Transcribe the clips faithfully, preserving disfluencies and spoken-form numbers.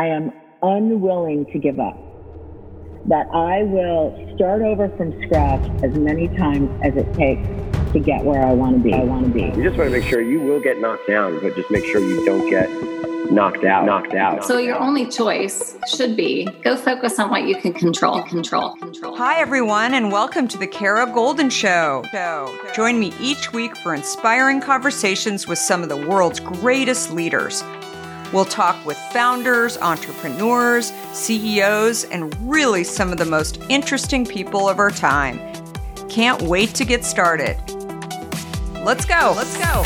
I am unwilling to give up, that I will start over from scratch as many times as it takes to get where I want to be. I want to be. You just want to make sure you will get knocked down, but just make sure you don't get knocked out, knocked out. So your only choice should be go focus on what you can control, control, control. Hi, everyone, and welcome to the Kara Goldin Show. Join me each week for inspiring conversations with some of the world's greatest leaders. We'll talk with founders, entrepreneurs, C E Os, and really some of the most interesting people of our time. Can't wait to get started. Let's go. Let's go.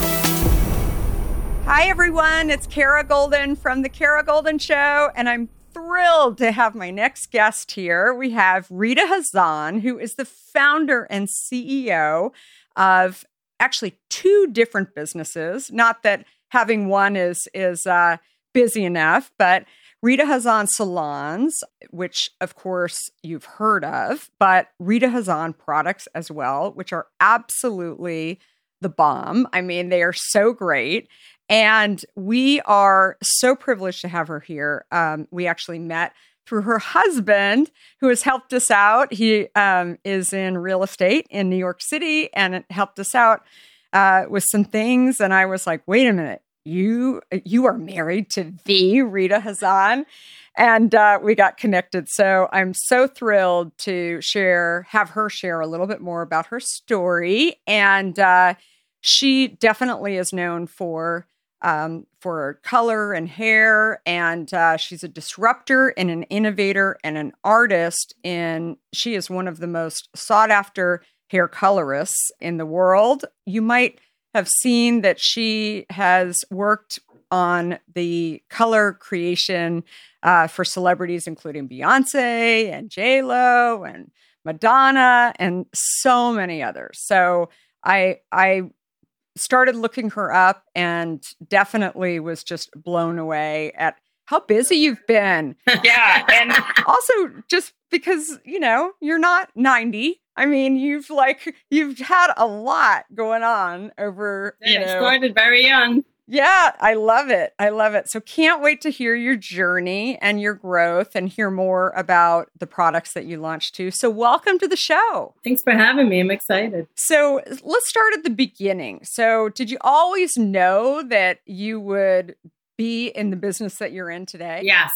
Hi, everyone. It's Kara Goldin from the Kara Goldin Show, and I'm thrilled to have my next guest here. We have Rita Hazan, who is the founder and C E O of actually two different businesses. Not that having one is is uh, busy enough, but Rita Hazan Salons, which of course you've heard of, but Rita Hazan products as well, which are absolutely the bomb. I mean, they are so great. And we are so privileged to have her here. Um, we actually met through her husband, who has helped us out. He um, is in real estate in New York City and helped us out uh, with some things. And I was like, wait a minute, you you are married to the Rita Hazan. And uh, we got connected. So I'm so thrilled to share, have her share a little bit more about her story. And uh, she definitely is known for Um, for color and hair, and uh, she's a disruptor and an innovator and an artist. And she is one of the most sought after hair colorists in the world. You might have seen that she has worked on the color creation uh, for celebrities, including Beyonce and J Lo and Madonna and so many others. So I, I, started looking her up and definitely was just blown away at how busy you've been. Yeah. And also just because, you know, you're not ninety. I mean, you've like, you've had a lot going on over, yeah, you know. I started very young. Yeah, I love it. I love it. So can't wait to hear your journey and your growth and hear more about the products that you launched too. So welcome to the show. Thanks for having me. I'm excited. So let's start at the beginning. So did you always know that you would be in the business that you're in today? Yes.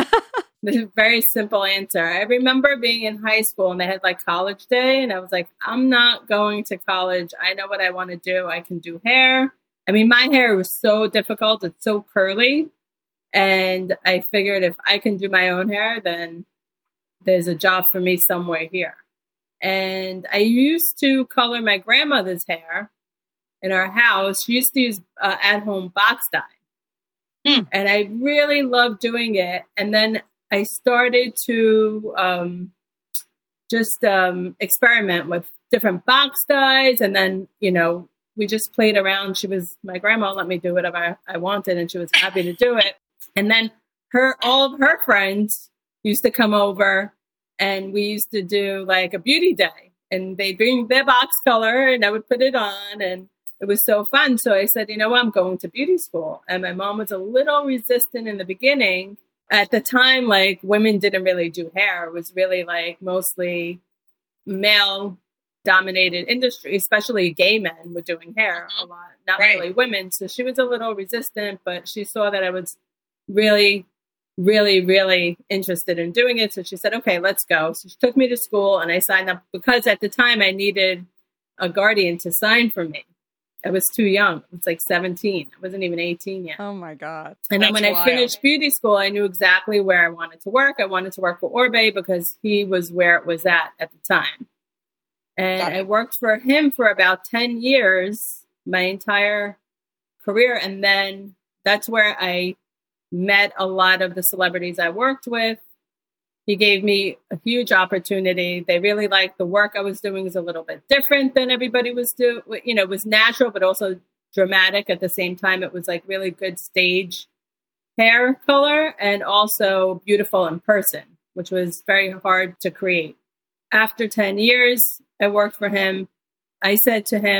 This is a very simple answer. I remember being in high school and they had like college day and I was like, I'm not going to college. I know what I want to do. I can do hair. I mean, my hair was so difficult. It's so curly. And I figured if I can do my own hair, then there's a job for me somewhere here. And I used to color my grandmother's hair in our house. She used to use uh, at-home box dye. Mm. And I really loved doing it. And then I started to um, just um, experiment with different box dyes. And then, you know, we just played around. She was, my grandma let me do whatever I wanted and she was happy to do it. And then her, all of her friends used to come over and we used to do like a beauty day and they'd bring their box color and I would put it on and it was so fun. So I said, you know what, I'm going to beauty school. And my mom was a little resistant in the beginning. At the time, like women didn't really do hair. It was really like mostly male dominated industry, especially gay men were doing hair a lot, not right. really women. So she was a little resistant, but she saw that I was really, really, really interested in doing it. So she said, okay, let's go. So she took me to school and I signed up because at the time I needed a guardian to sign for me. I was too young. I was like seventeen. I wasn't even eighteen yet. Oh my God. And then That's when wild. I finished beauty school, I knew exactly where I wanted to work. I wanted to work for Orbe because he was where it was at at the time. And I worked for him for about ten years, my entire career. And then that's where I met a lot of the celebrities I worked with. He gave me a huge opportunity. They really liked the work I was doing. Was a little bit different than everybody was doing. You know, it was natural, but also dramatic at the same time. It was like really good stage hair color and also beautiful in person, which was very hard to create. After ten years, I worked for him. I said to him,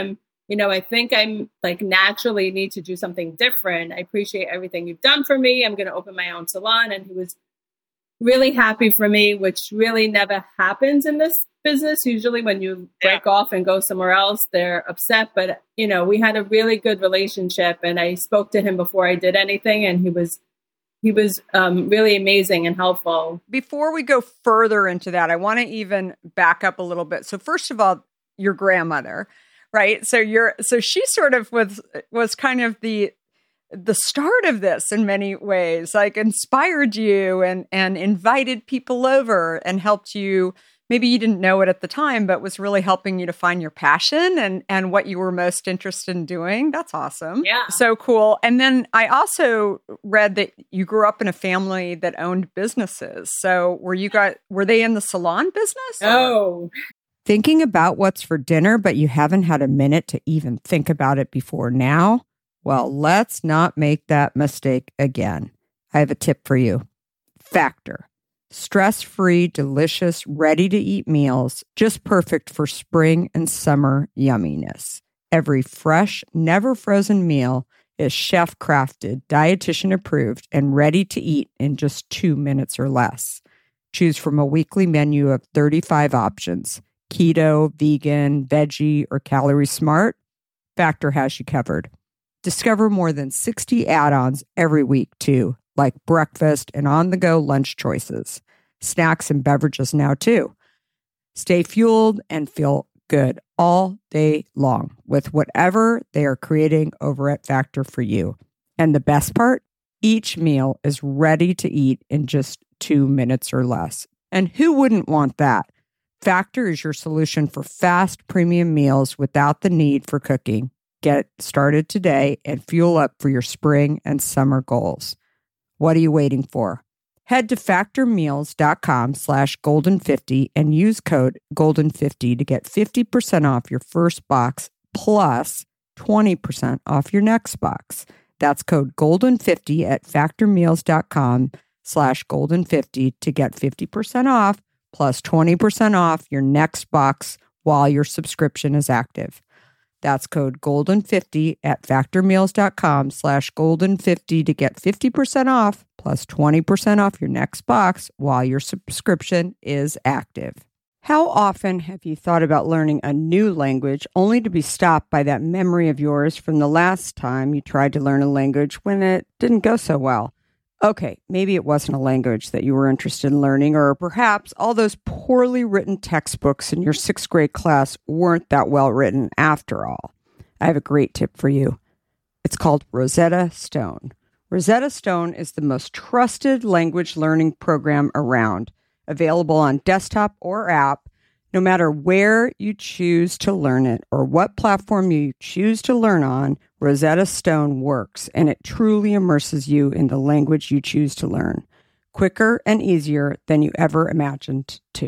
you know, I think I'm like naturally need to do something different. I appreciate everything you've done for me. I'm going to open my own salon. And he was really happy for me, which really never happens in this business. Usually when you break off and go somewhere else, they're upset. But, you know, we had a really good relationship, and I spoke to him before I did anything, and he was He was um, really amazing and helpful. Before we go further into that, I want to even back up a little bit. So first of all, your grandmother, right? So you're so she sort of was was kind of the the start of this in many ways, like inspired you and and invited people over and helped you. Maybe you didn't know it at the time, but was really helping you to find your passion and, and what you were most interested in doing. That's awesome. Yeah. So cool. And then I also read that you grew up in a family that owned businesses. So were you guys, were they in the salon business? Oh. Thinking about what's for dinner, but you haven't had a minute to even think about it before now? Well, let's not make that mistake again. I have a tip for you. Factor. Stress-free, delicious, ready-to-eat meals, just perfect for spring and summer yumminess. Every fresh, never-frozen meal is chef-crafted, dietitian-approved, and ready to eat in just two minutes or less. Choose from a weekly menu of thirty-five options, keto, vegan, veggie, or calorie smart. Factor has you covered. Discover more than sixty add-ons every week, too, like breakfast and on-the-go lunch choices, snacks and beverages now too. Stay fueled and feel good all day long with whatever they are creating over at Factor for you. And the best part, each meal is ready to eat in just two minutes or less. And who wouldn't want that? Factor is your solution for fast premium meals without the need for cooking. Get started today and fuel up for your spring and summer goals. What are you waiting for? Head to factormeals.com slash golden50 and use code golden fifty to get fifty percent off your first box plus twenty percent off your next box. That's code golden fifty at factormeals.com slash golden50 to get fifty percent off plus twenty percent off your next box while your subscription is active. That's code golden fifty at factormeals.com slash golden50 to get fifty percent off plus twenty percent off your next box while your subscription is active. How often have you thought about learning a new language only to be stopped by that memory of yours from the last time you tried to learn a language when it didn't go so well? Okay, maybe it wasn't a language that you were interested in learning, or perhaps all those poorly written textbooks in your sixth grade class weren't that well written after all. I have a great tip for you. It's called Rosetta Stone. Rosetta Stone is the most trusted language learning program around, available on desktop or app, no matter where you choose to learn it or what platform you choose to learn on. Rosetta Stone works, and it truly immerses you in the language you choose to learn, quicker and easier than you ever imagined to.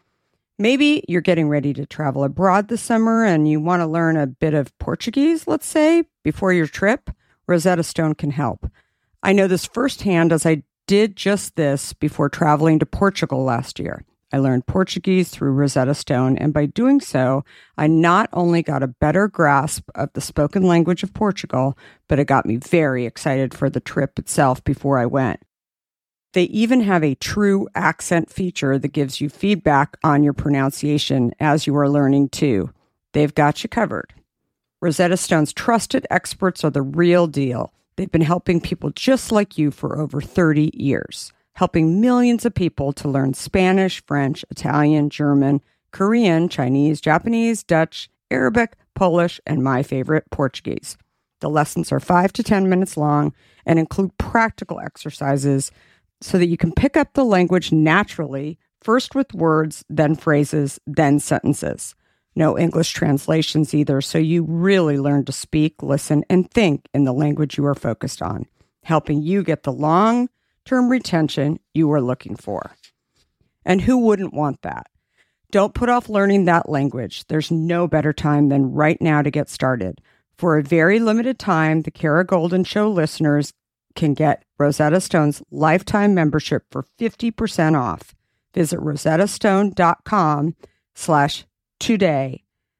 Maybe you're getting ready to travel abroad this summer and you want to learn a bit of Portuguese, let's say, before your trip. Rosetta Stone can help. I know this firsthand as I did just this before traveling to Portugal last year. I learned Portuguese through Rosetta Stone, and by doing so, I not only got a better grasp of the spoken language of Portugal, but it got me very excited for the trip itself before I went. They even have a true accent feature that gives you feedback on your pronunciation as you are learning too. They've got you covered. Rosetta Stone's trusted experts are the real deal. They've been helping people just like you for over thirty years. Helping millions of people to learn Spanish, French, Italian, German, Korean, Chinese, Japanese, Dutch, Arabic, Polish, and my favorite, Portuguese. The lessons are five to ten minutes long and include practical exercises so that you can pick up the language naturally, first with words, then phrases, then sentences. No English translations either, so you really learn to speak, listen, and think in the language you are focused on, helping you get the long term retention you are looking for. And who wouldn't want that? Don't put off learning that language. There's no better time than right now to get started. For a very limited time, the Kara Goldin Show listeners can get Rosetta Stone's lifetime membership for fifty percent off. Visit rosettastone.com slash today.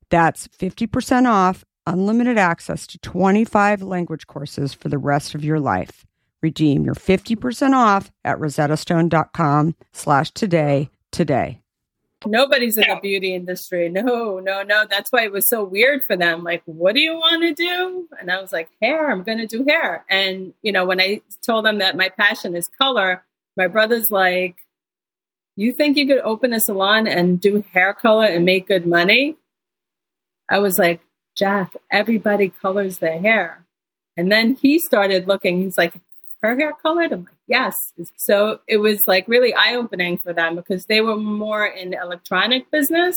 That's fifty percent off, unlimited access to twenty-five language courses for the rest of your life. Redeem your fifty percent off at rosettastone.com slash today today. Nobody's in the beauty industry. No, no, no. That's why it was so weird for them. Like, what do you want to do? And I was like, hair, I'm going to do hair. And, you know, when I told them that my passion is color, my brother's like, you think you could open a salon and do hair color and make good money? I was like, Jack, everybody colors their hair. And then he started looking. He's like, her hair colored? I'm like, yes. So it was like really eye-opening for them because they were more in the electronic business.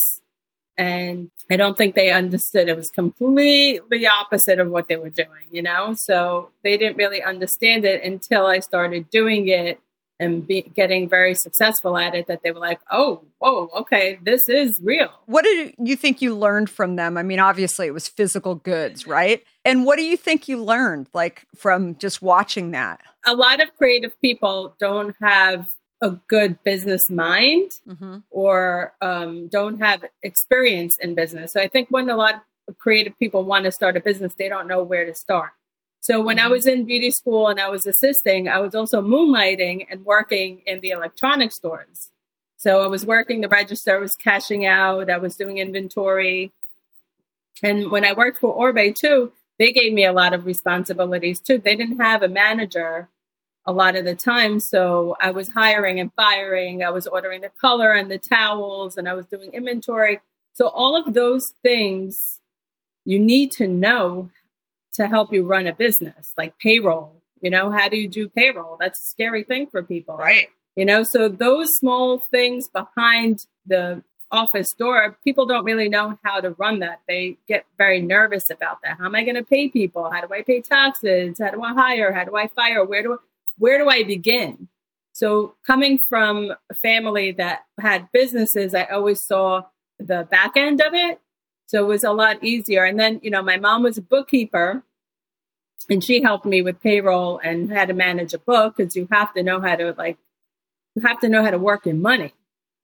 And I don't think they understood. It was completely opposite of what they were doing, you know? So they didn't really understand it until I started doing it and be, getting very successful at it, that they were like, oh, whoa, okay, this is real. What did you think you learned from them? I mean, obviously it was physical goods, right? And what do you think you learned, like, from just watching that? A lot of creative people don't have a good business mind mm-hmm. or um, don't have experience in business. So I think when a lot of creative people want to start a business, they don't know where to start. So when I was in beauty school and I was assisting, I was also moonlighting and working in the electronic stores. So I was working the register, I was cashing out, I was doing inventory. And when I worked for Orbe too, they gave me a lot of responsibilities too. They didn't have a manager a lot of the time. So I was hiring and firing. I was ordering the color and the towels, and I was doing inventory. So all of those things you need to know to help you run a business, like payroll. You know, how do you do payroll? That's a scary thing for people. Right. You know, so those small things behind the office door, people don't really know how to run that. They get very nervous about that. How am I going to pay people? How do I pay taxes? How do I hire? How do I fire? Where do I, where do I begin? So coming from a family that had businesses, I always saw the back end of it. So it was a lot easier. And then, you know, my mom was a bookkeeper and she helped me with payroll and how to manage a book, because you have to know how to like, you have to know how to work your money.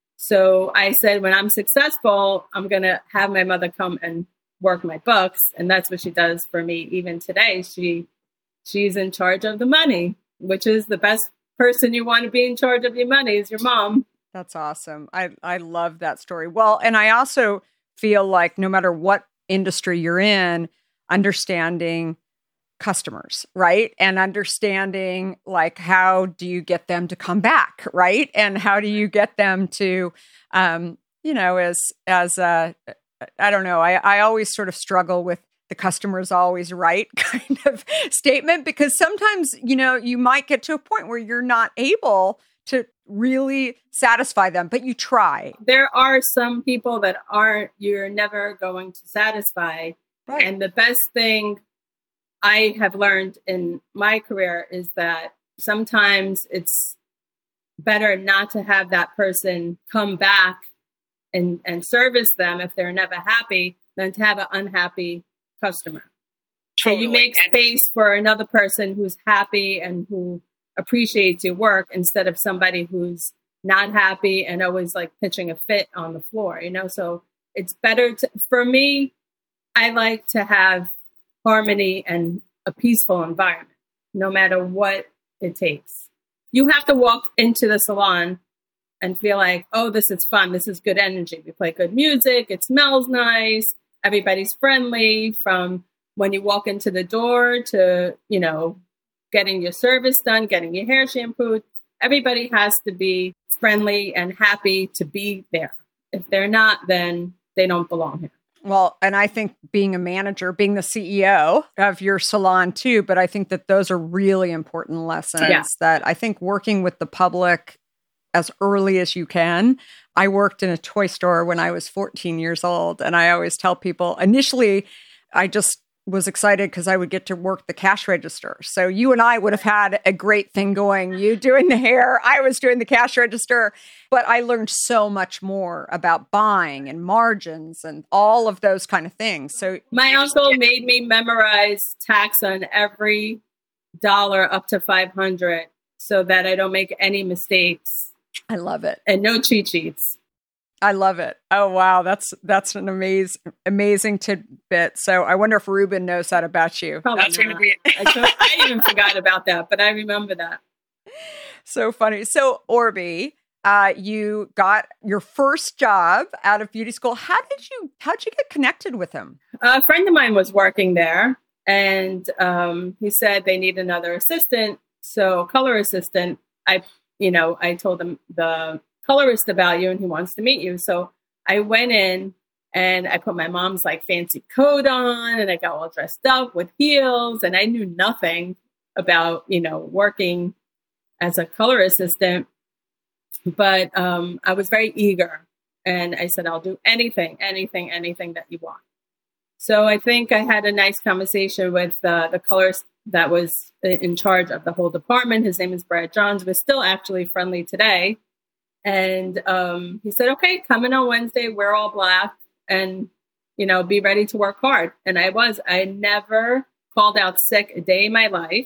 So I said, when I'm successful, I'm going to have my mother come and work my books. And that's what she does for me. Even today, she she's in charge of the money, which is the best person you want to be in charge of your money is your mom. That's awesome. I, I love that story. Well, and I also feel like no matter what industry you're in, understanding customers, right? And understanding like, how do you get them to come back, right? And how do you get them to, um, you know, as, as a, I don't know, I, I always sort of struggle with the customer is always right kind of statement, because sometimes, you know, you might get to a point where you're not able to really satisfy them, but you try. There are some people that aren't, you're never going to satisfy. Right. And the best thing I have learned in my career is that sometimes it's better not to have that person come back and, and service them if they're never happy than to have an unhappy customer. Totally. So you make space for another person who's happy and who appreciates your work instead of somebody who's not happy and always like pitching a fit on the floor, you know? So it's better to, for me, I like to have harmony and a peaceful environment, no matter what it takes. You have to walk into the salon and feel like, oh, this is fun. This is good energy. We play good music. It smells nice. Everybody's friendly, from when you walk into the door to, you know, getting your service done, getting your hair shampooed. Everybody has to be friendly and happy to be there. If they're not, then they don't belong here. Well, and I think being a manager, being the C E O of your salon too, but I think that those are really important lessons yeah. that I think working with the public as early as you can. I worked in a toy store when I was fourteen years old. And I always tell people, initially, I just was excited because I would get to work the cash register. So you and I would have had a great thing going. You doing the hair, I was doing the cash register. But I learned so much more about buying and margins and all of those kind of things. So my uncle made me memorize tax on every dollar up to five hundred so that I don't make any mistakes. I love it. And no cheat sheets. I love it. Oh, wow. That's that's an amazing, amazing tidbit. So I wonder if Ruben knows that about you. Probably That's going to be I, told, I even forgot about that, but I remember that. So funny. So Orby, uh, you got your first job out of beauty school. How did you, how'd you get connected with him? A friend of mine was working there, and um, he said they need another assistant. So color assistant, I, you know, I told him the colorist about you and he wants to meet you. So I went in and I put my mom's like fancy coat on and I got all dressed up with heels, and I knew nothing about, you know, working as a color assistant, but um, I was very eager, and I said, I'll do anything, anything, anything that you want. So I think I had a nice conversation with uh, the colorist that was in charge of the whole department. His name is Brad Johns. We're still actually friendly today. And um, he said, okay, come in on Wednesday, wear all black, and, you know, be ready to work hard. And I was. I never called out sick a day in my life.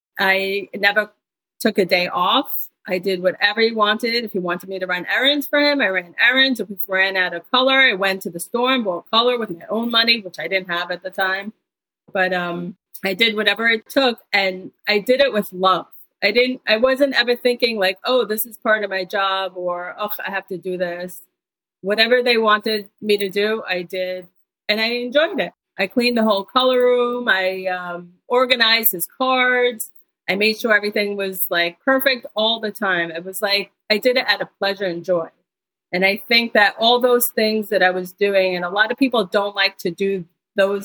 I never took a day off. I did whatever he wanted. If he wanted me to run errands for him, I ran errands. If we ran out of color, I went to the store and bought color with my own money, which I didn't have at the time. But um, I did whatever it took, and I did it with love. I didn't, I wasn't ever thinking like, oh, this is part of my job, or, oh, I have to do this. Whatever they wanted me to do, I did. And I enjoyed it. I cleaned the whole color room. I um, organized his cards. I made sure everything was like perfect all the time. It was like, I did it out of pleasure and joy. And I think that all those things that I was doing, and a lot of people don't like to do those,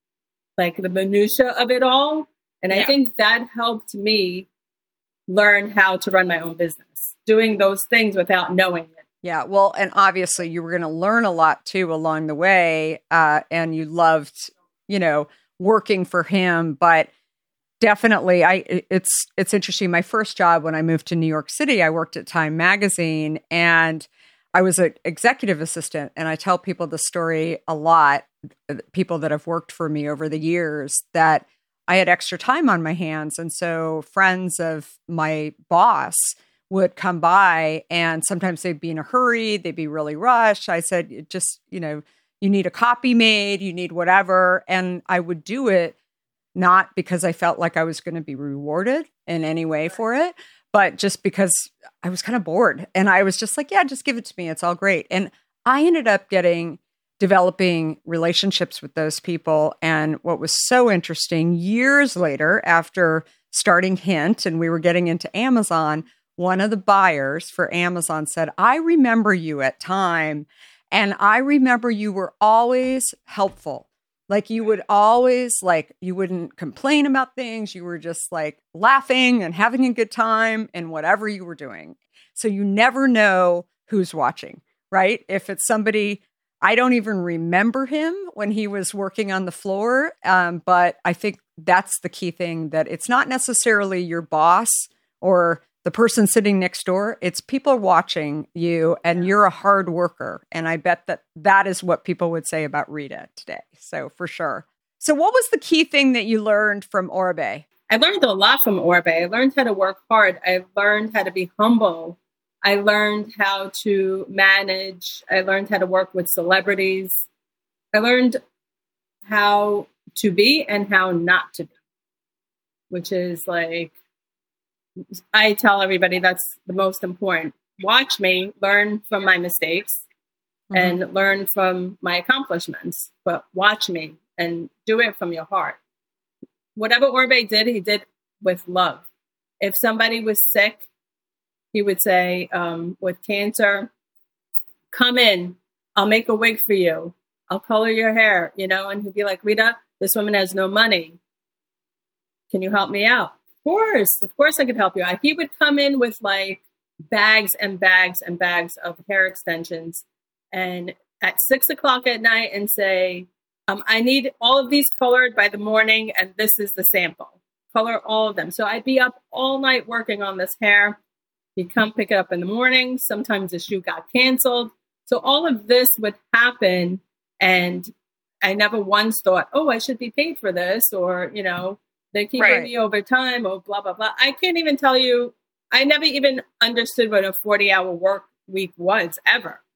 like the minutia of it all. And yeah. I think that helped me learn how to run my own business, doing those things without knowing it. Yeah. Well, and obviously you were going to learn a lot too along the way. Uh, and you loved, you know, working for him, but definitely, I it's it's interesting. My first job when I moved to New York City, I worked at Time Magazine, and I was an executive assistant. And I tell people the story a lot, people that have worked for me over the years, that I had extra time on my hands. And so friends of my boss would come by, and sometimes they'd be in a hurry, they'd be really rushed. I said, just, you know, you need a copy made, you need whatever. And I would do it not because I felt like I was going to be rewarded in any way for it, but just because I was kind of bored. And I was just like, yeah, just give it to me. It's all great. And I ended up getting, developing relationships with those people. And what was so interesting, years later, after starting Hint and we were getting into Amazon, one of the buyers for Amazon said, I remember you at Time, and I remember you were always helpful. Like you would always like, you wouldn't complain about things. You were just like laughing and having a good time in whatever you were doing. So you never know who's watching, right? If it's somebody, I don't even remember him when he was working on the floor. Um, but I think that's the key thing, that it's not necessarily your boss or the person sitting next door. It's people watching you, and you're a hard worker. And I bet that that is what people would say about Rita today. So for sure. So what was the key thing that you learned from Orby? I learned a lot from Orby. I learned how to work hard. I learned how to be humble. I learned how to manage. I learned how to work with celebrities. I learned how to be and how not to be, which is like, I tell everybody that's the most important. Watch me, learn from my mistakes, mm-hmm. and learn from my accomplishments. But watch me and do it from your heart. Whatever Orby did, he did with love. If somebody was sick, he would say, um, with cancer, come in, I'll make a wig for you. I'll color your hair, you know, and he'd be like, Rita, this woman has no money. Can you help me out? Of course, of course I could help you. He would come in with like bags and bags and bags of hair extensions, and at six o'clock at night and say, um, I need all of these colored by the morning, and this is the sample. Color all of them. So I'd be up all night working on this hair. He'd come pick it up in the morning. Sometimes the shoot got canceled. So all of this would happen, and I never once thought, oh, I should be paid for this, or, you know, they keep right. me overtime, or blah, blah, blah. I can't even tell you. I never even understood what a forty-hour work week was, ever.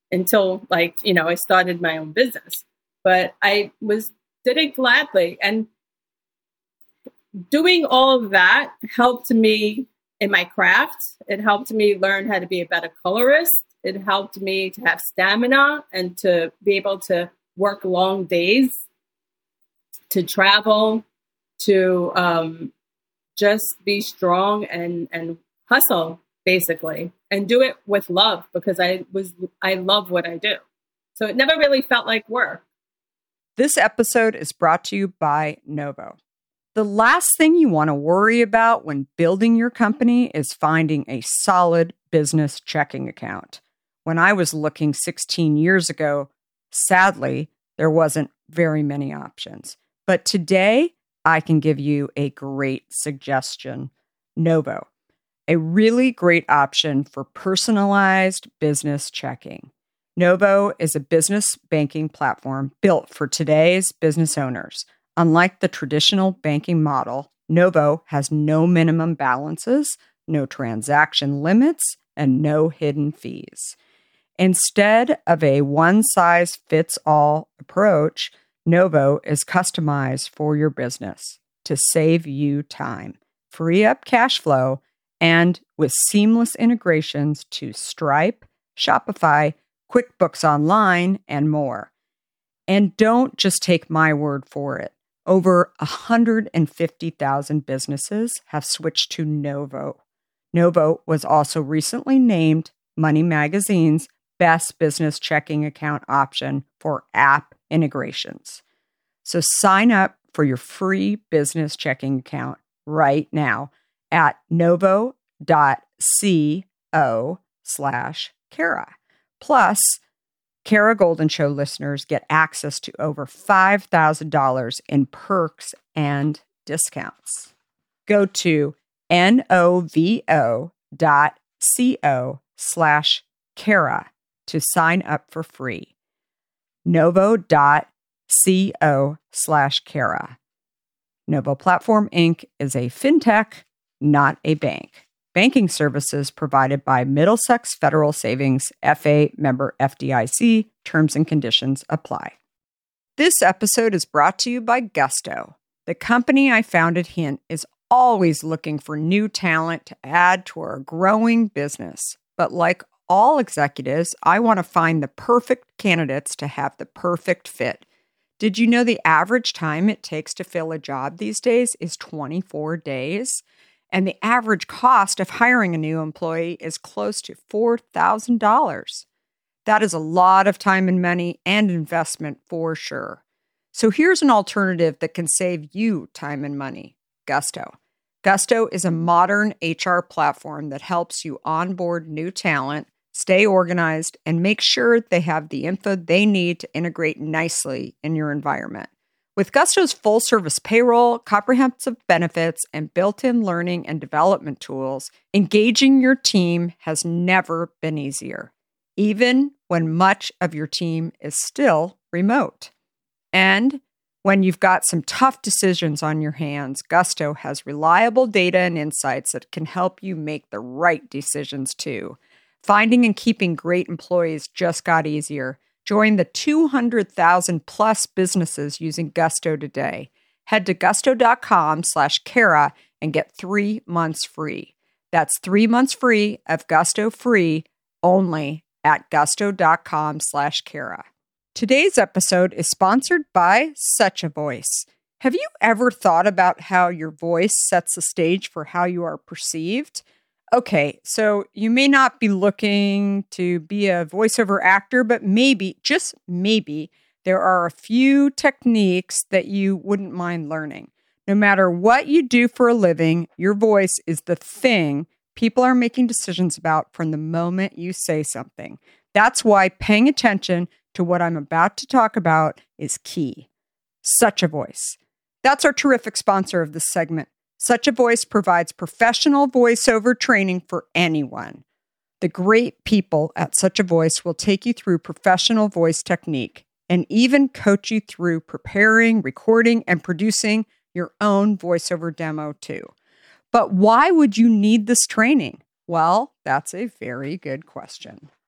until like, you know, I started my own business. But I was did it gladly. And doing all of that helped me in my craft. It helped me learn how to be a better colorist. It helped me to have stamina and to be able to work long days, to travel, to um, just be strong and, and hustle, basically, and do it with love, because I was I love what I do. So it never really felt like work. This episode is brought to you by Novo. The last thing you want to worry about when building your company is finding a solid business checking account. When I was looking sixteen years ago, sadly, there wasn't very many options. But today, I can give you a great suggestion. Novo, a really great option for personalized business checking. Novo is a business banking platform built for today's business owners. Unlike the traditional banking model, Novo has no minimum balances, no transaction limits, and no hidden fees. Instead of a one-size-fits-all approach, Novo is customized for your business to save you time, free up cash flow, and with seamless integrations to Stripe, Shopify, QuickBooks Online, and more. And don't just take my word for it. Over one hundred fifty thousand businesses have switched to Novo. Novo was also recently named Money Magazine's best business checking account option for app integrations. So sign up for your free business checking account right now at novo.co slash Kara. Plus, Kara Golden Show listeners get access to over five thousand dollars in perks and discounts. Go to novo dot co slash Kara to sign up for free. novo.co slash Kara. Novo Platform Incorporated is a fintech, not a bank. Banking services provided by Middlesex Federal Savings, F A member F D I C. Terms and conditions apply. This episode is brought to you by Gusto. The company I founded, Hint, is always looking for new talent to add to our growing business. But like all executives, I want to find the perfect candidates to have the perfect fit. Did you know the average time it takes to fill a job these days is twenty-four days? And the average cost of hiring a new employee is close to four thousand dollars. That is a lot of time and money and investment for sure. So here's an alternative that can save you time and money. Gusto. Gusto is a modern H R platform that helps you onboard new talent, stay organized, and make sure they have the info they need to integrate nicely in your environment. With Gusto's full-service payroll, comprehensive benefits, and built-in learning and development tools, engaging your team has never been easier, even when much of your team is still remote. And when you've got some tough decisions on your hands, Gusto has reliable data and insights that can help you make the right decisions too. Finding and keeping great employees just got easier. Join the two hundred thousand plus businesses using Gusto today. Head to gusto.com slash Kara and get three months free. That's three months free of Gusto free only at gusto.com slash Kara. Today's episode is sponsored by Such a Voice. Have you ever thought about how your voice sets the stage for how you are perceived? Okay, so you may not be looking to be a voiceover actor, but maybe, just maybe, there are a few techniques that you wouldn't mind learning. No matter what you do for a living, your voice is the thing people are making decisions about from the moment you say something. That's why paying attention to what I'm about to talk about is key. Such a Voice. That's our terrific sponsor of this segment. Such a Voice provides professional voiceover training for anyone. The great people at Such a Voice will take you through professional voice technique and even coach you through preparing, recording, and producing your own voiceover demo too. But why would you need this training? Well, that's a very good question.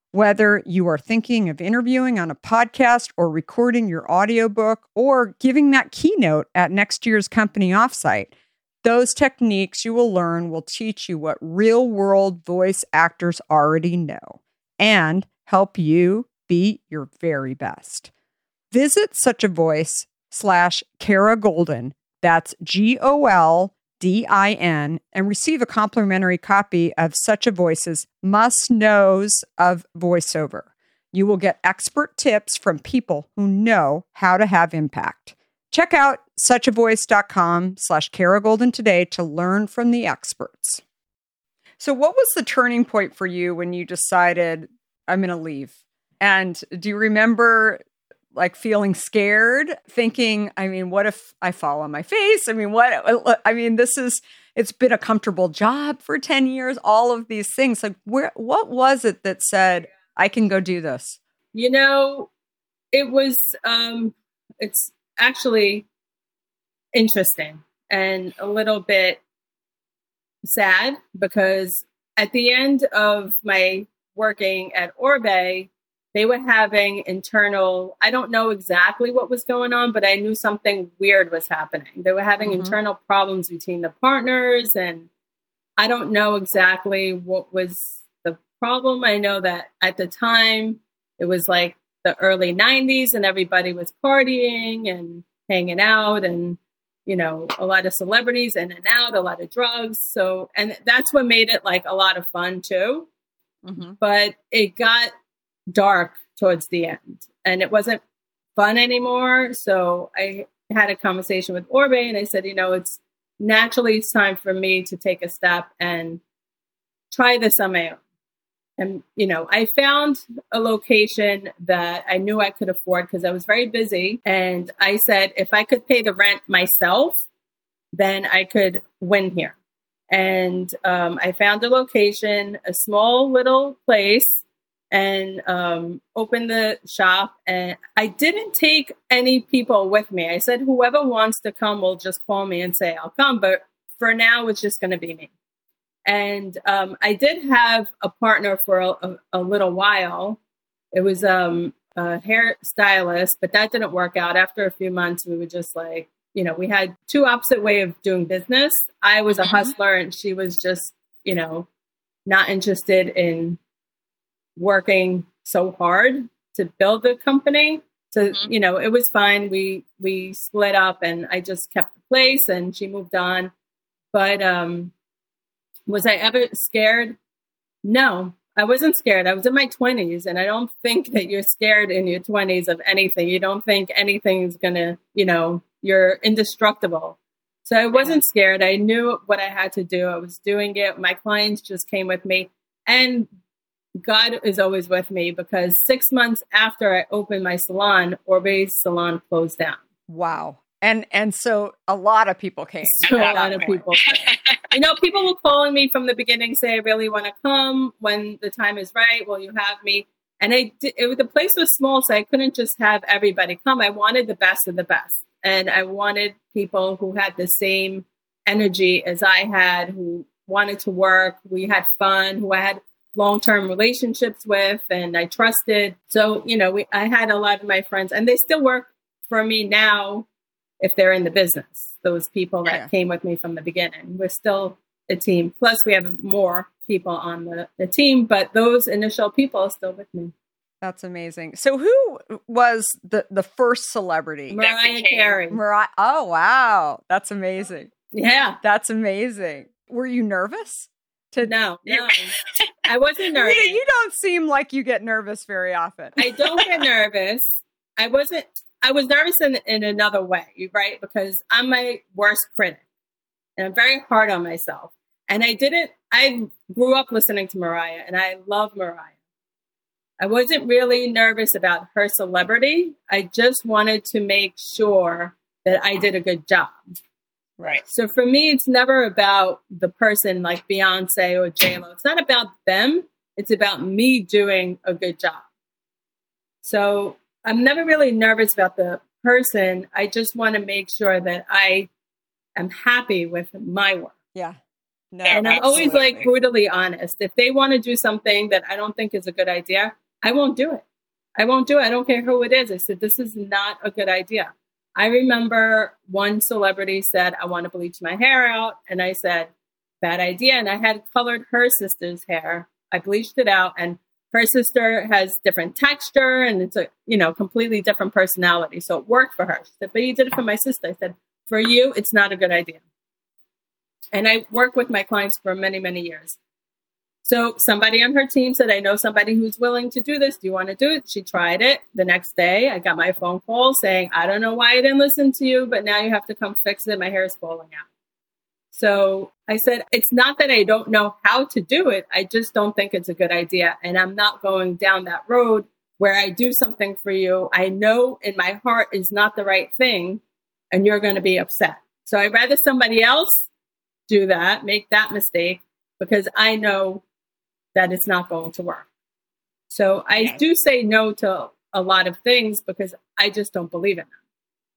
Whether you are thinking of interviewing on a podcast or recording your audiobook or giving that keynote at next year's company offsite, those techniques you will learn will teach you what real-world voice actors already know and help you be your very best. Visit Such a Voice slash Kara Goldin, that's G O L D I N, and receive a complimentary copy of Such a Voice's Must-Knows of Voiceover. You will get expert tips from people who know how to have impact. Check out suchavoice.com slash Kara Goldin today to learn from the experts. So what was the turning point for you when you decided, I'm going to leave? And do you remember like feeling scared, thinking, I mean, what if I fall on my face? I mean, what, I mean, this is, it's been a comfortable job for ten years, all of these things. Like where, what was it that said, I can go do this? You know, it was, um, it's actually interesting and a little bit sad because at the end of my working at Orbe, they were having internal, I don't know exactly what was going on, but I knew something weird was happening. They were having mm-hmm. internal problems between the partners, and I don't know exactly what was the problem. I know that at the time, it was like the early nineties and everybody was partying and hanging out and, you know, a lot of celebrities in and out, a lot of drugs. So, and that's what made it like a lot of fun too. Mm-hmm. But it got dark towards the end and it wasn't fun anymore. So I had a conversation with Orbe and I said, you know, it's naturally it's time for me to take a step and try this on my own. And, you know, I found a location that I knew I could afford because I was very busy. And I said, if I could pay the rent myself, then I could win here. And um, I found a location, a small little place, and um, opened the shop. And I didn't take any people with me. I said, whoever wants to come will just call me and say, I'll come. But for now, it's just going to be me. And um, I did have a partner for a, a, a little while. It was um, a hairstylist, but that didn't work out. After a few months, we were just like, you know, we had two opposite way of doing business. I was a hustler and she was just, you know, not interested in working so hard to build the company. So, mm-hmm. you know, it was fine. We, we split up and I just kept the place and she moved on. But um, was I ever scared? No, I wasn't scared. I was in my twenties and I don't think that you're scared in your twenties of anything. You don't think anything's going to, you know, you're indestructible. So I wasn't scared. I knew what I had to do. I was doing it. My clients just came with me. And God is always with me because six months after I opened my salon, Orbe's salon closed down. Wow. And and so a lot of people came. So a lot of people came. You know, people were calling me from the beginning, say, I really want to come when the time is right. Will you have me? And I did, it, the place was small, so I couldn't just have everybody come. I wanted the best of the best. And I wanted people who had the same energy as I had, who wanted to work. We had fun, who I had long-term relationships with, and I trusted. So, you know, we, I had a lot of my friends, and they still work for me now if they're in the business. Those people that yeah. came with me from the beginning. We're still a team. Plus, we have more people on the, the team, but those initial people are still with me. That's amazing. So who was the, the first celebrity? Mariah Carey. Mariah. Oh, wow. That's amazing. Yeah. That's amazing. Were you nervous? To No, no. I wasn't nervous. Rita, you don't seem like you get nervous very often. I don't get nervous. I wasn't, I was nervous in, in another way, right? Because I'm my worst critic and I'm very hard on myself. And I didn't, I grew up listening to Mariah and I love Mariah. I wasn't really nervous about her celebrity. I just wanted to make sure that I did a good job. Right. So for me, it's never about the person like Beyonce or J-Lo. It's not about them. It's about me doing a good job. So I'm never really nervous about the person. I just want to make sure that I am happy with my work. Yeah. No, and I'm always absolutely. like brutally honest. If they want to do something that I don't think is a good idea, I won't do it. I won't do it. I don't care who it is. I said, this is not a good idea. I remember one celebrity said, I want to bleach my hair out. And I said, bad idea. And I had colored her sister's hair. I bleached it out, and her sister has different texture and it's a, you know, completely different personality. So it worked for her. She said, but you did it for my sister. I said, for you, it's not a good idea. And I work with my clients for many, many years. So somebody on her team said, I know somebody who's willing to do this. Do you want to do it? She tried it. The next day, I got my phone call saying, I don't know why I didn't listen to you, but now you have to come fix it. My hair is falling out. So I said, it's not that I don't know how to do it. I just don't think it's a good idea. And I'm not going down that road where I do something for you I know in my heart is not the right thing, and you're going to be upset. So I'd rather somebody else do that, make that mistake, because I know that it's not going to work. So I Yeah. do say no to a lot of things because I just don't believe in them.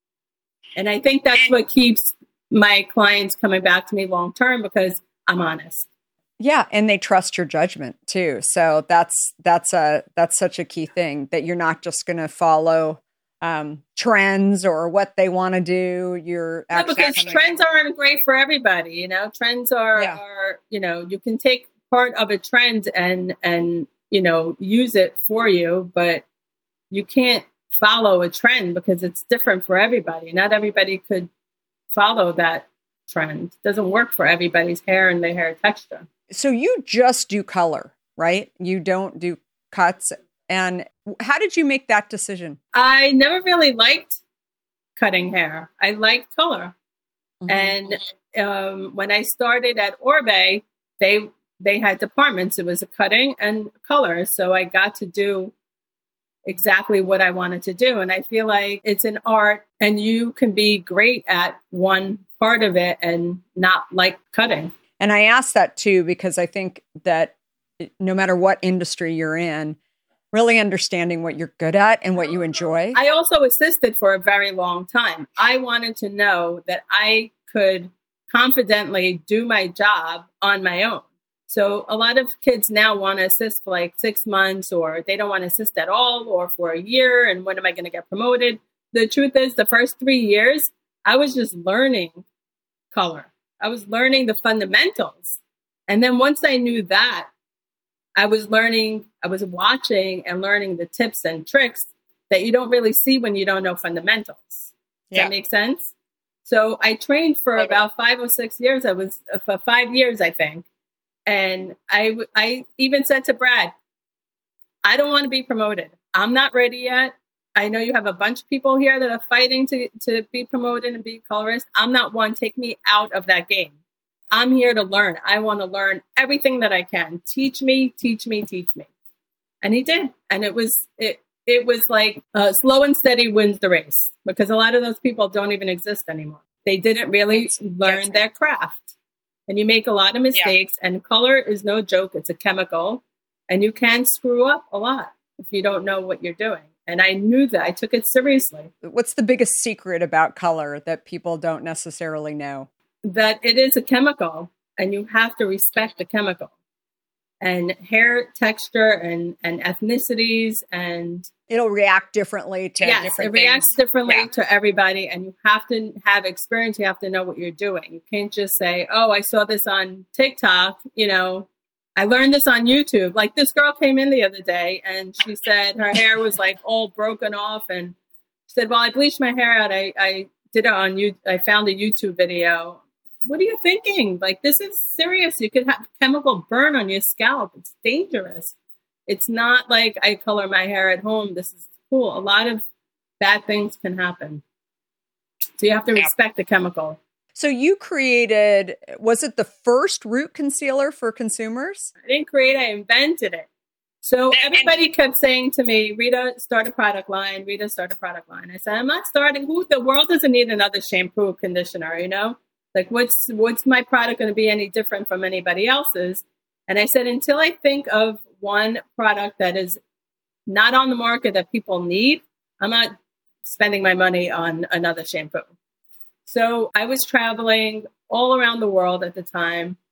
And I think that's what keeps my clients coming back to me long term, because I'm honest. Yeah, and they trust your judgment too. So that's that's a that's such a key thing, that you're not just going to follow um, trends or what they want to do. You're No, actually because coming- trends aren't great for everybody. You know, trends are, Yeah. are you know, you can take part of a trend and and you know use it for you, but you can't follow a trend because it's different for everybody. Not everybody could follow that trend. It doesn't work for everybody's hair and their hair texture. So you just do color, right? You don't do cuts. And how did you make that decision? I never really liked cutting hair. I liked color. Mhm. And um, when I started at Orbe, they they had departments. It was a cutting and color. So I got to do exactly what I wanted to do. And I feel like it's an art, and you can be great at one part of it and not like cutting. And I ask that too, because I think that no matter what industry you're in, really understanding what you're good at and what you enjoy. I also assisted for a very long time. I wanted to know that I could confidently do my job on my own. So a lot of kids now want to assist for like six months, or they don't want to assist at all, or for a year. And when am I going to get promoted? The truth is, the first three years, I was just learning color. I was learning the fundamentals. And then once I knew that, I was learning, I was watching and learning the tips and tricks that you don't really see when you don't know fundamentals. Does Yeah. that make sense? So I trained for about five or six years. I was uh, for five years, I think. And I, w- I even said to Brad, I don't want to be promoted. I'm not ready yet. I know you have a bunch of people here that are fighting to, to be promoted and be colorist. I'm not one. Take me out of that game. I'm here to learn. I want to learn everything that I can. Teach me, teach me, teach me. And he did. And it was, it, it was like uh, slow and steady wins the race, because a lot of those people don't even exist anymore. They didn't really learn their craft. And you make a lot of mistakes, yeah. And color is no joke. It's a chemical, and you can screw up a lot if you don't know what you're doing. And I knew that. I took it seriously. What's the biggest secret about color that people don't necessarily know? That it is a chemical, and you have to respect the chemical. And hair texture and, and ethnicities, and it'll react differently to yes, different it reacts things. differently Yeah. to everybody, and you have to have experience. You have to know what you're doing. You can't just say, "Oh, I saw this on TikTok." You know, I learned this on YouTube. Like this girl came in the other day, and she said her hair was like all broken off, and she said, "Well, I bleached my hair out. I, I did it on you. I found a YouTube video." What are you thinking? Like, this is serious. You could have chemical burn on your scalp. It's dangerous. It's not like I color my hair at home. This is cool. A lot of bad things can happen. So you have to respect the chemical. So you created, was it the first root concealer for consumers? I didn't create it. I invented it. So everybody kept saying to me, Rita, start a product line. Rita, start a product line. I said, I'm not starting. Who? The world doesn't need another shampoo conditioner, you know? Like, what's what's my product going to be any different from anybody else's? And I said, until I think of one product that is not on the market that people need, I'm not spending my money on another shampoo. So I was traveling all around the world at the time.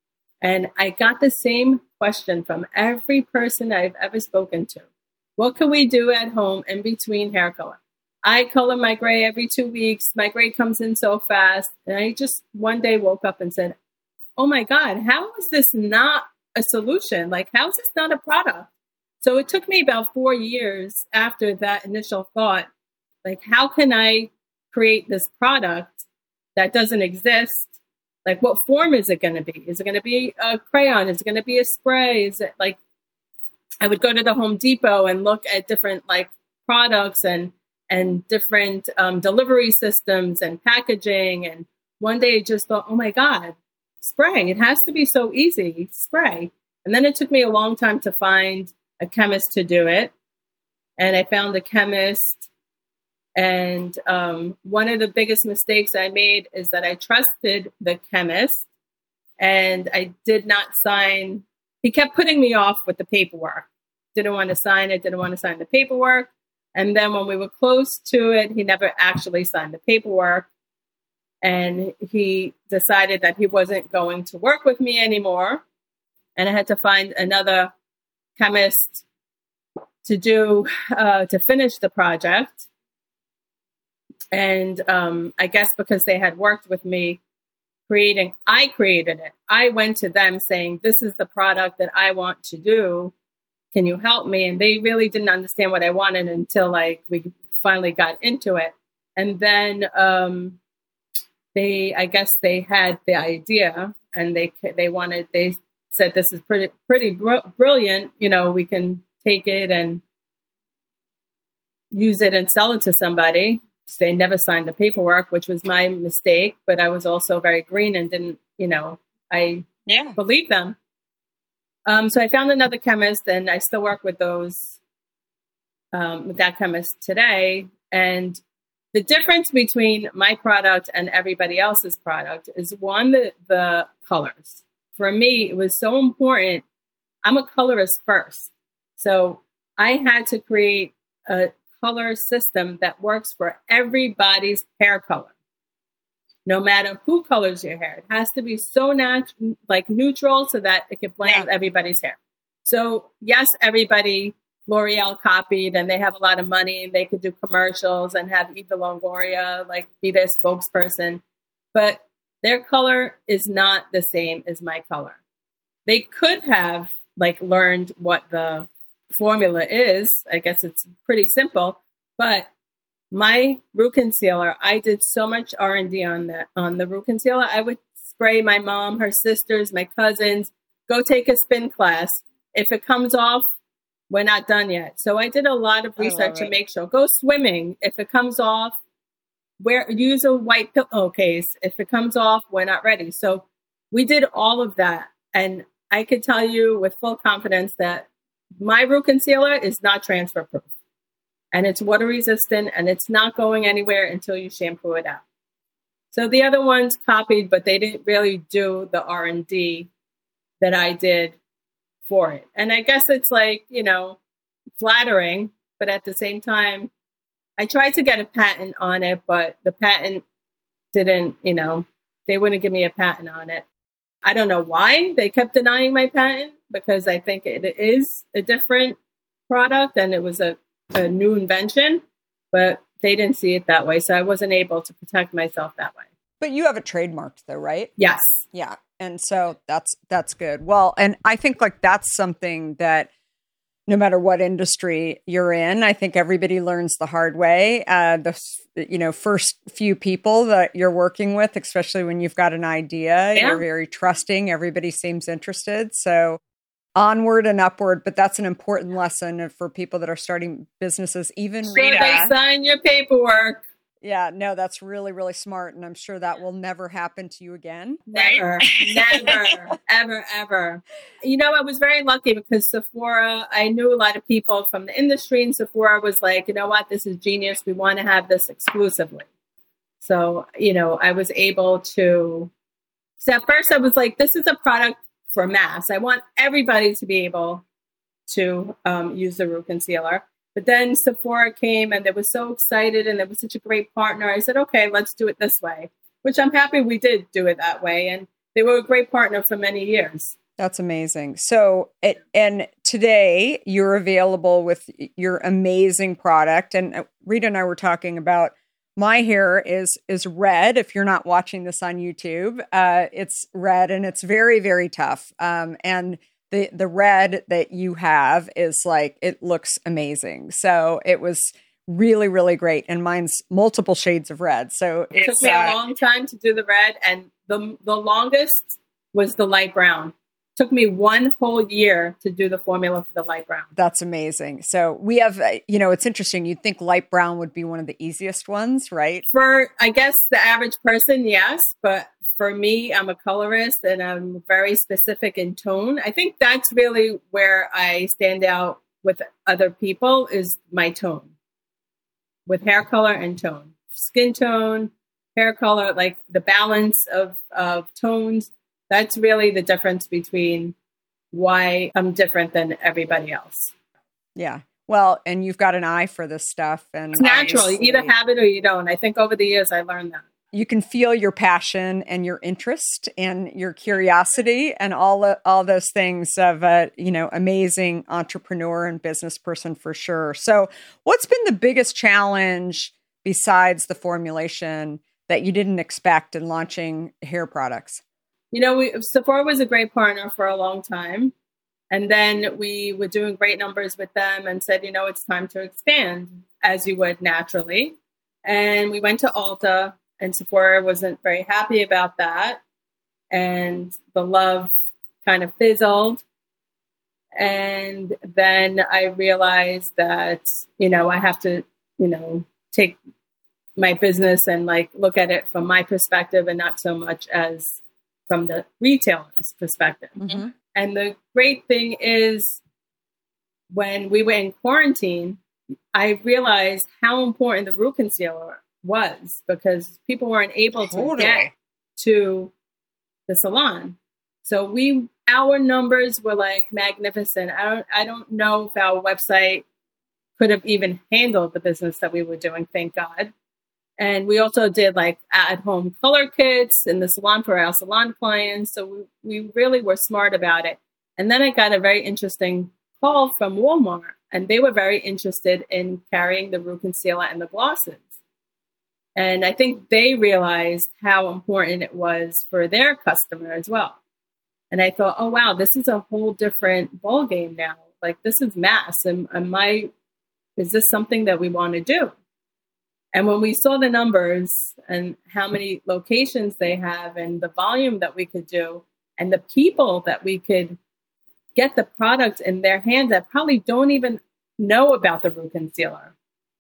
And I got the same question from every person I've ever spoken to. What can we do at home in between hair color? I color my gray every two weeks. My gray comes in so fast. And I just one day woke up and said, oh my God, how is this not a solution? Like, how is this not a product? So it took me about four years after that initial thought, like, how can I create this product that doesn't exist? Like, what form is it going to be? Is it going to be a crayon? Is it going to be a spray? Is it like, I would go to the Home Depot and look at different like products and and different um, delivery systems and packaging. And one day I just thought, oh my God, spray. It has to be so easy, spray. And then it took me a long time to find a chemist to do it. And I found a chemist. And um, one of the biggest mistakes I made is that I trusted the chemist and I did not sign. He kept putting me off with the paperwork. Didn't want to sign it, didn't want to sign the paperwork. And then when we were close to it, he never actually signed the paperwork. And he decided that he wasn't going to work with me anymore. And I had to find another chemist to do, uh, to finish the project. And um, I guess because they had worked with me creating, I created it. I went to them saying, this is the product that I want to do. Can you help me? And they really didn't understand what I wanted until like we finally got into it. And then um, they, I guess they had the idea and they, they wanted, they said, this is pretty, pretty br- brilliant. You know, we can take it and use it and sell it to somebody. So they never signed the paperwork, which was my mistake, but I was also very green and didn't, you know, I yeah. believed them. Um, so I found another chemist and I still work with those, um, with that chemist today. And the difference between my product and everybody else's product is one, the, the colors. For me, it was so important. I'm a colorist first. So I had to create a color system that works for everybody's hair color. No matter who colors your hair, it has to be so nat- like neutral so that it can blend yeah. with everybody's hair. So yes, everybody L'Oreal copied and they have a lot of money and they could do commercials and have Eva Longoria like be their spokesperson, but their color is not the same as my color. They could have like learned what the formula is. I guess it's pretty simple, but my root concealer, I did so much R and D on that, on the root concealer. I would spray my mom, her sisters, my cousins, go take a spin class. If it comes off, we're not done yet. So I did a lot of research to make sure. Go swimming. If it comes off, wear, use a white pillowcase. If it comes off, we're not ready. So we did all of that. And I could tell you with full confidence that my root concealer is not transfer proof. And it's water resistant and it's not going anywhere until you shampoo it out. So the other ones copied, but they didn't really do the R and D that I did for it. And I guess it's like, you know, flattering, but at the same time, I tried to get a patent on it, but the patent didn't, you know, they wouldn't give me a patent on it. I don't know why they kept denying my patent, because I think it is a different product and it was a a new invention, but they didn't see it that way. So I wasn't able to protect myself that way. But you have it trademarked though, right? Yes. Yeah. And so that's, that's good. Well, and I think like that's something that no matter what industry you're in, I think everybody learns the hard way. Uh, the, you know, first few people that you're working with, especially when you've got an idea, yeah. you're very trusting. Everybody seems interested. So onward and upward, but that's an important lesson for people that are starting businesses. Even so Rita, they sign your paperwork. Yeah, no, that's really, really smart, and I'm sure that will never happen to you again. Never, never, ever, ever. You know, I was very lucky because Sephora, I knew a lot of people from the industry, and Sephora was like, you know what, this is genius. We want to have this exclusively. So, you know, I was able to. So at first, I was like, this is a product for mass. I want everybody to be able to um, use the root concealer. But then Sephora came and they were so excited and they were such a great partner. I said, okay, let's do it this way, which I'm happy we did do it that way. And they were a great partner for many years. That's amazing. So, it, and today you're available with your amazing product. And Rita and I were talking about my hair is is red. If you're not watching this on YouTube, uh, it's red and it's very, very tough. Um, and the the red that you have is like, it looks amazing. So it was really, really great. And mine's multiple shades of red. So it it's, took me uh, a long time to do the red, and the the longest was the light brown. Took me one whole year to do the formula for the light brown. That's amazing. So we have, uh, you know, it's interesting. You'd think light brown would be one of the easiest ones, right? For, I guess, the average person, yes. But for me, I'm a colorist and I'm very specific in tone. I think that's really where I stand out with other people, is my tone. With hair color and tone. Skin tone, hair color, like the balance of, of tones. That's really the difference between why I'm different than everybody else. Yeah. Well, and you've got an eye for this stuff. And it's natural. You either have it or you don't. I think over the years I learned that. You can feel your passion and your interest and your curiosity and all the, all those things of a, you know, amazing entrepreneur and business person for sure. So what's been the biggest challenge besides the formulation that you didn't expect in launching hair products? You know, we, Sephora was a great partner for a long time. And then we were doing great numbers with them and said, you know, it's time to expand, as you would naturally. And we went to Ulta, and Sephora wasn't very happy about that. And the love kind of fizzled. And then I realized that, you know, I have to, you know, take my business and like look at it from my perspective and not so much as from the retailer's perspective. Mm-hmm. And the great thing is, when we were in quarantine, I realized how important the root concealer was, because people weren't able to totally. get to the salon. So we, our numbers were like magnificent. I don't, I don't know if our website could have even handled the business that we were doing. Thank God. And we also did like at-home color kits in the salon for our salon clients. So we, we really were smart about it. And then I got a very interesting call from Walmart, and they were very interested in carrying the root concealer and the glosses. And I think they realized how important it was for their customer as well. And I thought, oh, wow, this is a whole different ballgame now. Like, this is mass. And, and my, is this something that we want to do? And when we saw the numbers and how many locations they have and the volume that we could do and the people that we could get the product in their hands that probably don't even know about the root concealer.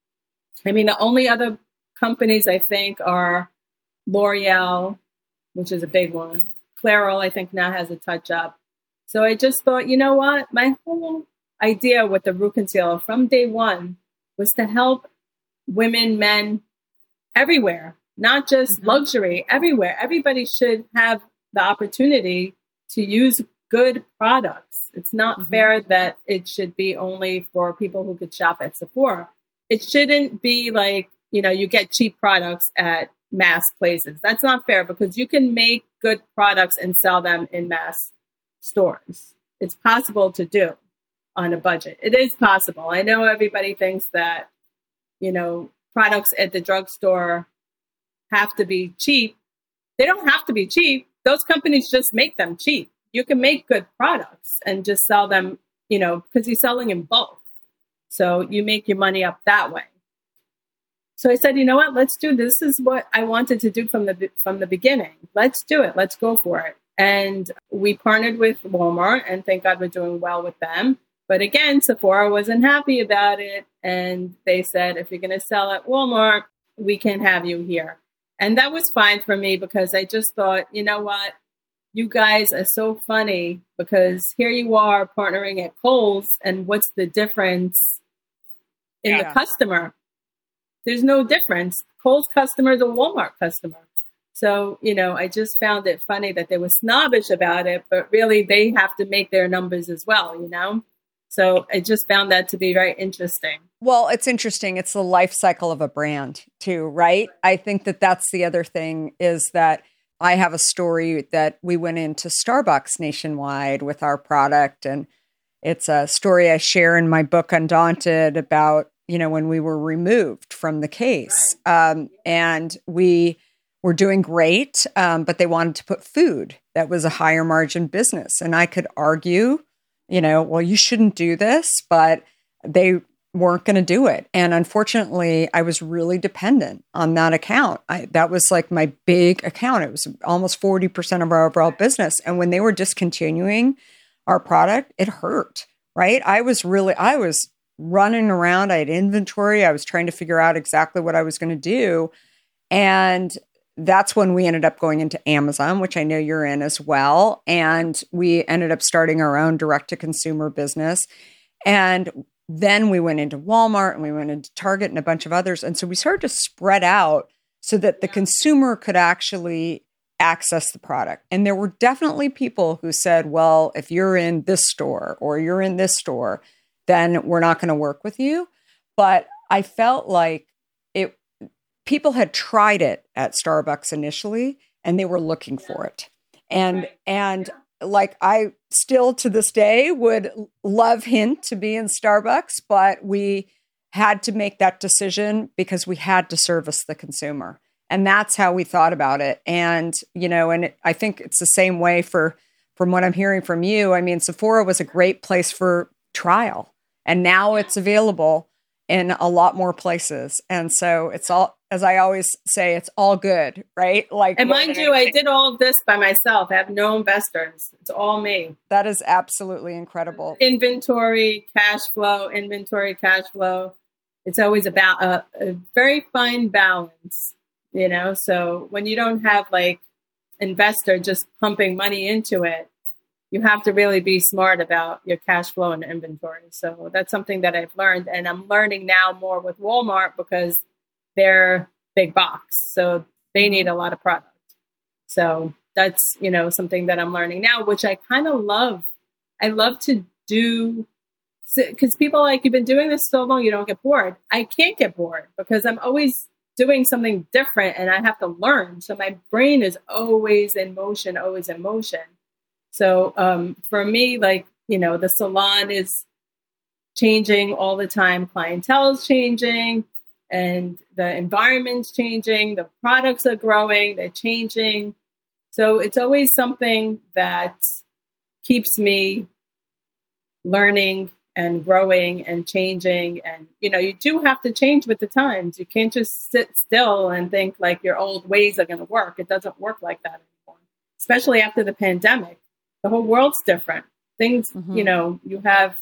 I mean, the only other companies I think are L'Oreal, which is a big one. Clairol, I think, now has a touch up. So I just thought, you know what? My whole idea with the root concealer from day one was to help women, men, everywhere, not just mm-hmm. luxury, everywhere. Everybody should have the opportunity to use good products. It's not mm-hmm. fair that it should be only for people who could shop at Sephora. It shouldn't be like, you know, you get cheap products at mass places. That's not fair, because you can make good products and sell them in mass stores. It's possible to do on a budget. It is possible. I know everybody thinks that, you know, products at the drugstore have to be cheap. They don't have to be cheap. Those companies just make them cheap. You can make good products and just sell them, you know, because you're selling in bulk. So you make your money up that way. So I said, you know what, let's do this. This is what I wanted to do from the from the beginning. Let's do it. Let's go for it. And we partnered with Walmart, and thank God we're doing well with them. But again, Sephora wasn't happy about it. And they said, if you're going to sell at Walmart, we can have you here. And that was fine for me, because I just thought, you know what, you guys are so funny, because here you are partnering at Kohl's, and what's the difference in yeah. the customer? There's no difference. Kohl's customer is a Walmart customer. So, you know, I just found it funny that they were snobbish about it, but really they have to make their numbers as well, you know? So I just found that to be very interesting. Well, it's interesting. It's the life cycle of a brand too, right? I think that that's the other thing, is that I have a story that we went into Starbucks nationwide with our product. And it's a story I share in my book, Undaunted, about, you know, when we were removed from the case. Um, and we were doing great, um, but they wanted to put food. That was a higher margin business. And I could argue, you know, well, you shouldn't do this, but they weren't going to do it. And unfortunately, I was really dependent on that account. I, that was like my big account. It was almost forty percent of our overall business. And when they were discontinuing our product, it hurt, right? I was really, I was running around. I had inventory. I was trying to figure out exactly what I was going to do. And that's when we ended up going into Amazon, which I know you're in as well. And we ended up starting our own direct-to-consumer business. And then we went into Walmart and we went into Target and a bunch of others. And so we started to spread out so that the consumer could actually access the product. And there were definitely people who said, well, if you're in this store or you're in this store, then we're not going to work with you. But I felt like it. People had tried it at Starbucks initially, and they were looking for it. And and like I still to this day would love Hint to be in Starbucks, but we had to make that decision because we had to service the consumer. And that's how we thought about it. And, you know, and it, I think it's the same way for, from what I'm hearing from you. I mean, Sephora was a great place for trial, and now it's available in a lot more places. And so it's all, as I always say, it's all good, right? Like, and mind you, I did all of this by myself. I have no investors. It's all me. That is absolutely incredible. Inventory, cash flow, inventory, cash flow. It's always about a, a very fine balance, you know? So when you don't have like investor just pumping money into it, you have to really be smart about your cash flow and inventory. So that's something that I've learned. And I'm learning now more with Walmart because they're big box. So they need a lot of product. So that's, you know, something that I'm learning now, which I kind of love. I love to do, because people are like, you've been doing this so long, you don't get bored. I can't get bored because I'm always doing something different and I have to learn. So my brain is always in motion, always in motion. So um, for me, like, you know, the salon is changing all the time. Clientele is changing and the environment's changing. The products are growing, they're changing. So it's always something that keeps me learning and growing and changing. And, you know, you do have to change with the times. You can't just sit still and think like your old ways are going to work. It doesn't work like that anymore, especially after the pandemic. The whole world's different. Things, mm-hmm. you know, you have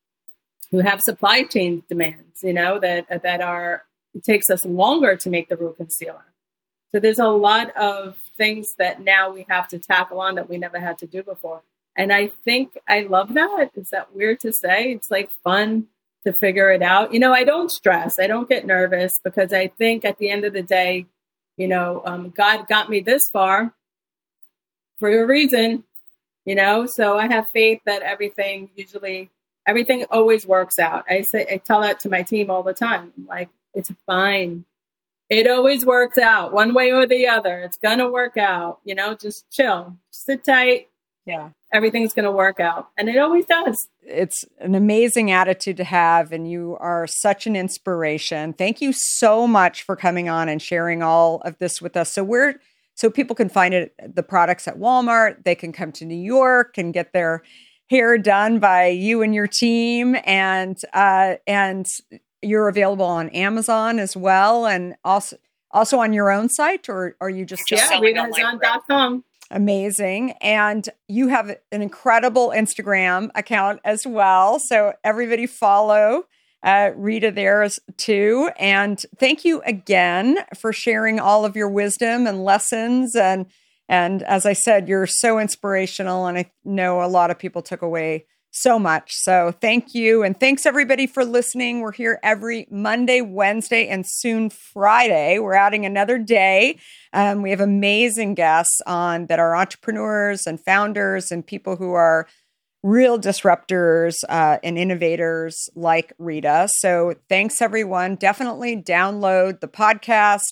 you have supply chain demands, you know, that that are, it takes us longer to make the root concealer. So there's a lot of things that now we have to tackle on that we never had to do before. And I think I love that. Is that weird to say? It's like fun to figure it out. You know, I don't stress. I don't get nervous because I think at the end of the day, you know, um, God got me this far for a reason. You know, so I have faith that everything usually, everything always works out. I say, I tell that to my team all the time. I'm like, it's fine. It always works out one way or the other. It's going to work out, you know, just chill, sit tight. Yeah. Everything's going to work out. And it always does. It's an amazing attitude to have. And you are such an inspiration. Thank you so much for coming on and sharing all of this with us. So we're, So people can find it, the products at Walmart. They can come to New York and get their hair done by you and your team. And uh, and you're available on Amazon as well, and also also on your own site, or are you just just yeah, rita hazan dot com? Amazing. And you have an incredible Instagram account as well. So everybody follow Uh, Rita there too. And thank you again for sharing all of your wisdom and lessons. And, and as I said, you're so inspirational. And I know a lot of people took away so much. So thank you. And thanks everybody for listening. We're here every Monday, Wednesday, and soon Friday. We're adding another day. Um, we have amazing guests on that are entrepreneurs and founders and people who are real disruptors uh, and innovators like Rita. So thanks, everyone. Definitely download the podcast.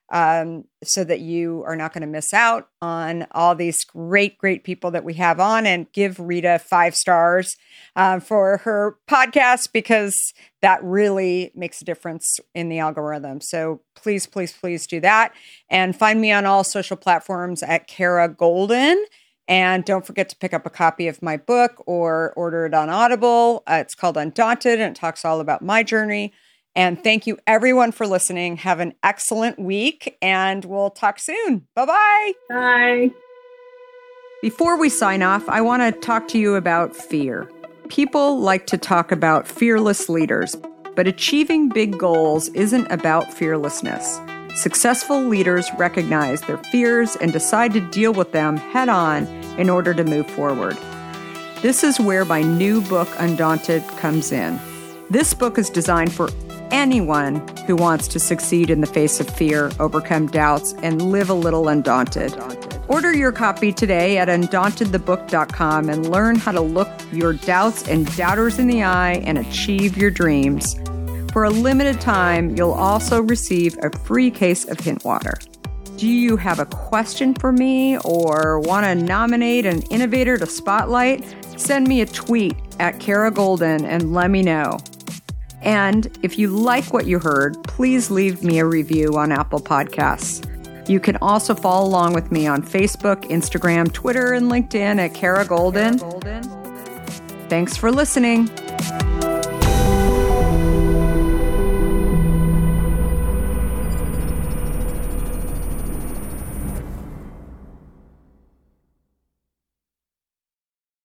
um, so that you are not going to miss out on all these great, great people that we have on, and give Rita five stars uh, for her podcast, because that really makes a difference in the algorithm. So please, please, please do that. And find me on all social platforms at Kara Goldin. And don't forget to pick up a copy of my book or order it on Audible. Uh, it's called Undaunted, and it talks all about my journey. And thank you, everyone, for listening. Have an excellent week, and we'll talk soon. Bye-bye. Bye. Before we sign off, I want to talk to you about fear. People like to talk about fearless leaders, but achieving big goals isn't about fearlessness. Successful leaders recognize their fears and decide to deal with them head on in order to move forward. This is where my new book, Undaunted, comes in. This book is designed for anyone who wants to succeed in the face of fear, overcome doubts, and live a little undaunted. Order your copy today at undaunted the book dot com and learn how to look your doubts and doubters in the eye and achieve your dreams. For a limited time, you'll also receive a free case of Hint Water. Do you have a question for me or want to nominate an innovator to spotlight? Send me a tweet at Kara Goldin and let me know. And if you like what you heard, please leave me a review on Apple Podcasts. You can also follow along with me on Facebook, Instagram, Twitter, and LinkedIn at Kara Goldin. Thanks for listening.